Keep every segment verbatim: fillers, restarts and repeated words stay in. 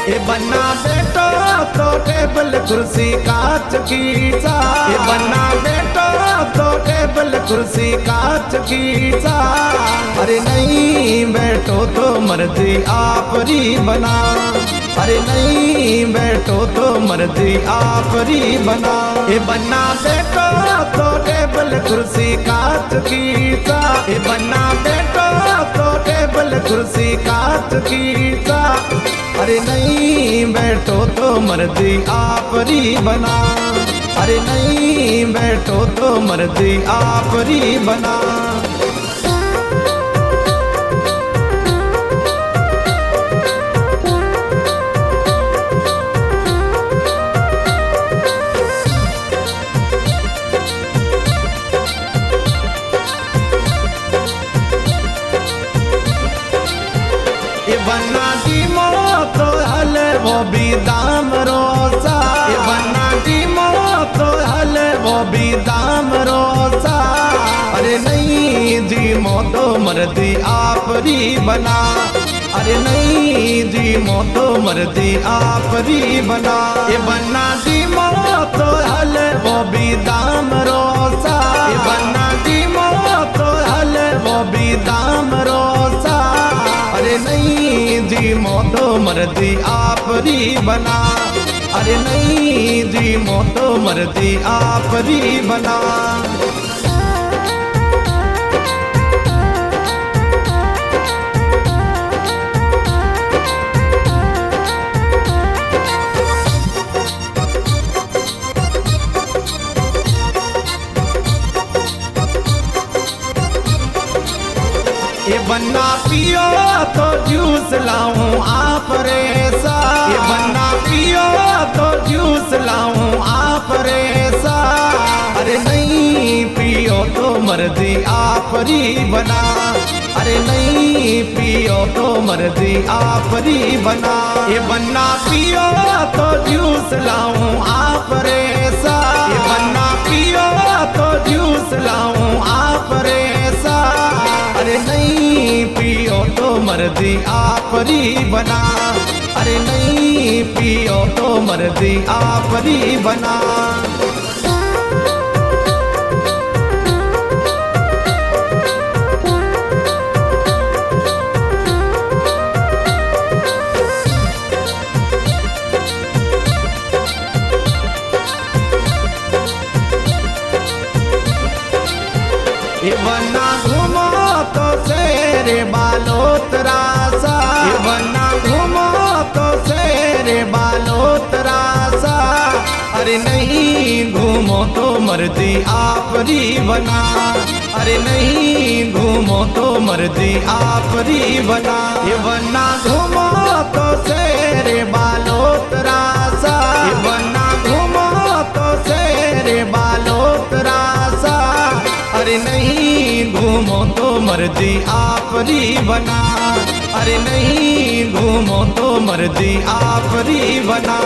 ये बना बेटो तो टेबल कुर्सी कांच की सा, ये बना बेटो तो टेबल कुर्सी कांच की सा। अरे नहीं बैठो तो मर्जी आपरी बना, अरे नहीं बैठो तो मर्जी आपरी बना। ये बना बेटो तो टेबल कुर्सी कांच की सा, ये बना बेटो तो टेबल कुर्सी कांच की सा। अरे नहीं बैठो तो मर्जी आपरी बना, अरे नहीं बैठो तो मर्जी आपरी बना। ये बना की मौत तो हल वो भी दाम रोसा, ये बना की मौत तो हल वो भी दाम रोसा। अरे नहीं जी मोतो मर्जी आपरी बना, अरे नहीं जी मोतो मर्जी आपरी बना। ये बना की मौत तो हल वो भी दाम रोसा, ये बना की मौत तो हल वो भी दाम रोसा। अरे नहीं जी मोतो मर्जी आपरी बना, अरे नहीं जी मोतो मर्जी आपरी बना। ये बन्ना पियो तो जूस लाऊं आप रेसा, ये बन्ना पियो तो जूस लाऊं आप रेसा। अरे नहीं पियो तो मर्जी आपरी बना, अरे नहीं पियो तो मर्जी आपरी बना। ये बन्ना पियो तो जूस लाऊं आप रेसा, ये बन्ना पियो तो जूस लाऊं आप रेसा। अरे नहीं पियो तो मर्जी आपरी बना, अरे नहीं पियो तो मर्जी आपरी बना। ये बना घूमो तो शेरे बालोतरा सा, ये बना घूमो तो शेरे बालोतरा सा। अरे नहीं घूमो तो मर्जी आपरी बना, अरे नहीं घूमो तो मर्जी आपरी बना। ये बना घूमो तो शेरे बालोतरा सा, ये बना घूमो तो शेरे बालोतरा सा। अरे नहीं घूमो तो मर्जी आपरी बना, अरे नहीं घूमो तो मर्जी आपरी बना।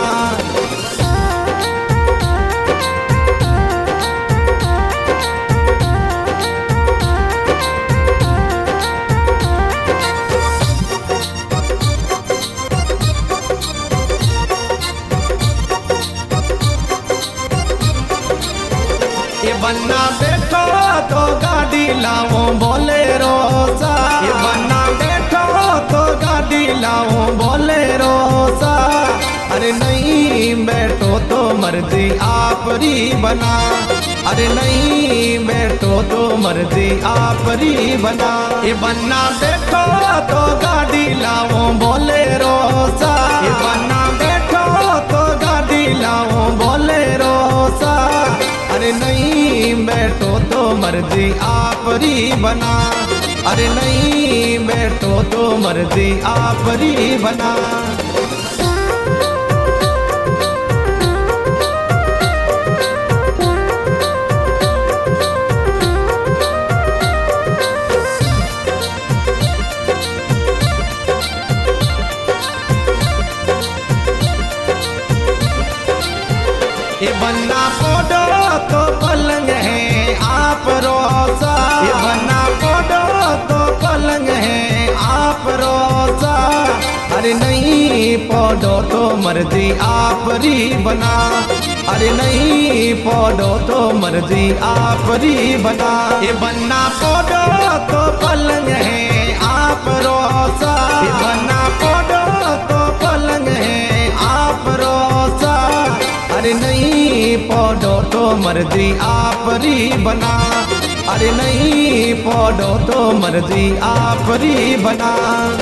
ये बन्ना बैठो तो गाड़ी लाओ बोलेरो सा, ये बन्ना बैठो तो गाड़ी लाओ बोलेरो सा। अरे नहीं बैठो तो मर्जी आपरी बना, अरे नहीं बैठो तो मर्जी आपरी बना। ये बन्ना बैठो तो गाड़ी लाओ बोलेरो सा, ये बन्ना बैठो तो गाड़ी लाओ बोलेरो सा। अरे नहीं बैठो तो मर्जी आपरी बना, अरे नहीं बैठो तो मर्जी आपरी बना। ये बन्ना पोडो तो पलंग है आप रोसा, ये बन्ना पोडो तो पलंग है आप रोसा। अरे नहीं पौधो तो मर्जी आपरी बना, अरे नहीं पौधो तो मर्जी आपरी बना। ये बनना पौधो तो पलंग है आप रोसा, ये बनना पौधो तो पलंग है आप रोसा। अरे नहीं पौधो तो मर्जी आपरी बना, अरे नहीं पौधो तो मर्जी आपरी बना।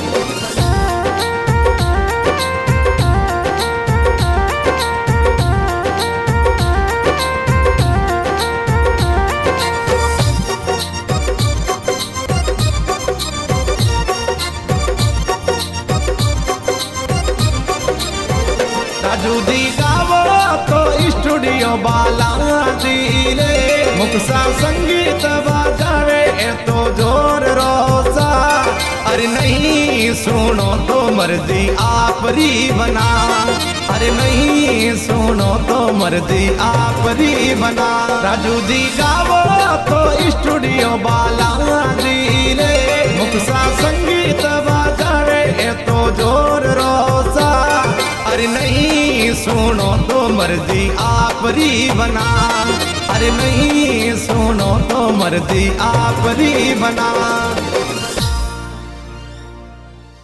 राजू जी गावो तो स्टूडियो बाला जी रे, मुक्सा संगीत बजावे ए तो जोर रोसा। अरे नहीं सुनो तो मर्जी आपरी बना, अरे नहीं सुनो तो मर्जी आपरी बना। राजू जी गावो तो स्टूडियो बाला जी रे, मुक्सा संगीत बजावे ए तो जोर रोसा। अरे नहीं सुनो तो मर्जी आपरी बना, अरे नहीं सुनो तो मर्जी आपरी बना।